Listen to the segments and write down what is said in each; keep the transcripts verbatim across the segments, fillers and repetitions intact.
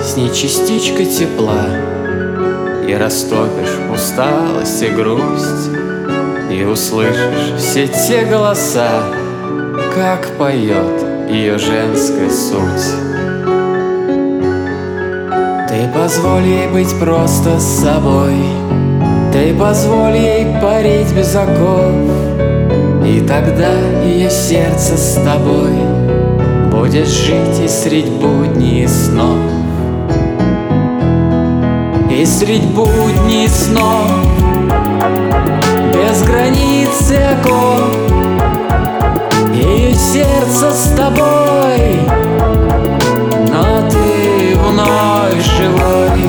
с ней частичка тепла, и растопишь усталость и грусть, и услышишь все те голоса, как поет ее женская суть. Ты позволь ей быть просто с собой, ты позволь ей парить без оков, и тогда ее сердце с тобой будет жить и средь будней и снов. И средь будней и снов, без границ и оков, ее сердце с тобой, но ты вновь живой.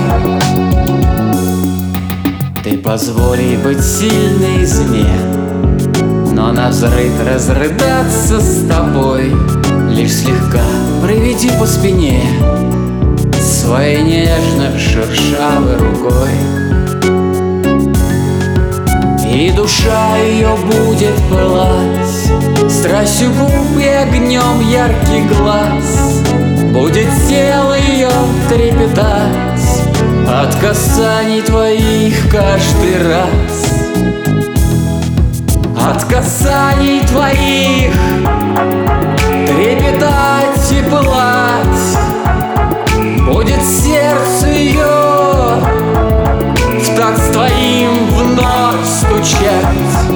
Ты позволь ей быть сильной зме, но навзрыд разрыдаться с тобой. Лишь слегка проведи по спине своей нежно шершавой рукой, и душа ее будет пылать страстью губ и огнем яркий глаз. Будет тело ее трепетать от касаний твоих каждый раз, от касаний твоих трепетать и пылать будет сердце ее в такт с твоим вновь стучать.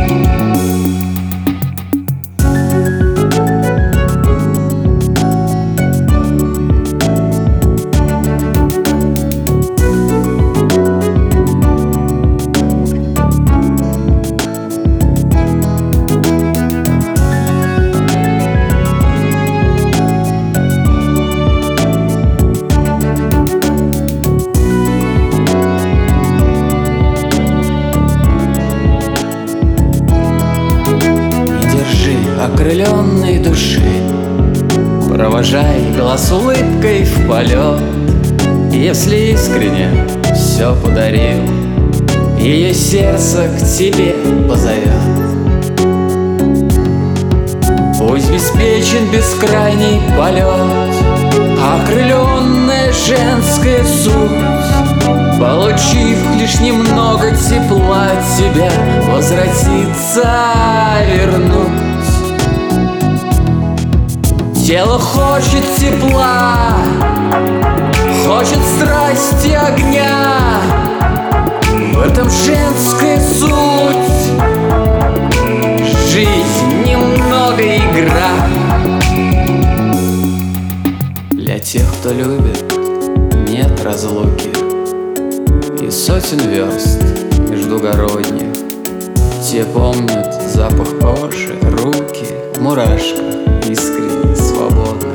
Окрыленной души провожай глаз улыбкой в полет. Если искренне все подарил, ее сердце к тебе позовет. Пусть беспечен бескрайний полет, окрыленная женская суть, получив лишь немного тепла, тебя возвратиться вернуть. Тело хочет тепла, хочет страсти огня, в этом женская суть. Жизнь немного игра. Для тех, кто любит, нет разлуки и сотен верст междугородних. Те помнят запах кожи, руки, мурашка искренне свободны.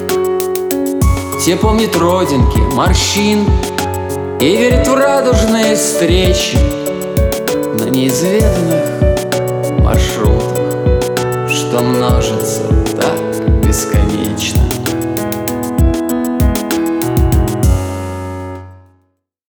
Те помнят родинки, морщин и верят в радужные встречи на неизведанных маршрутах, что множится так бесконечно.